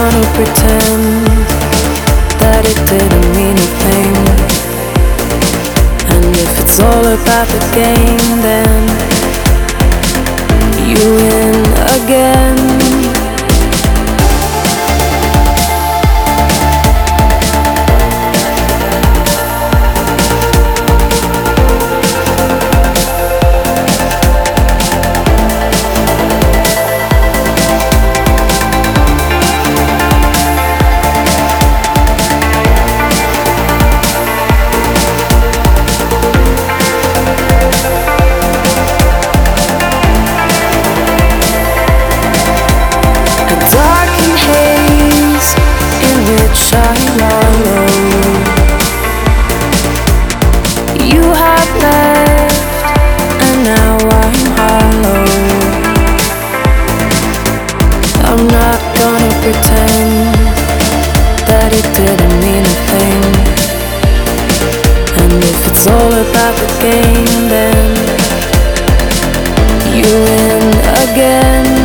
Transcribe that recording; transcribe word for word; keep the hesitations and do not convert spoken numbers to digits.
gonna pretend that it didn't mean a thing. And if it's all about the game, then you win again. I wallow. You have left, and now I'm hollow. I'm not gonna pretend that it didn't mean a thing. And if it's all about the game, then you win again.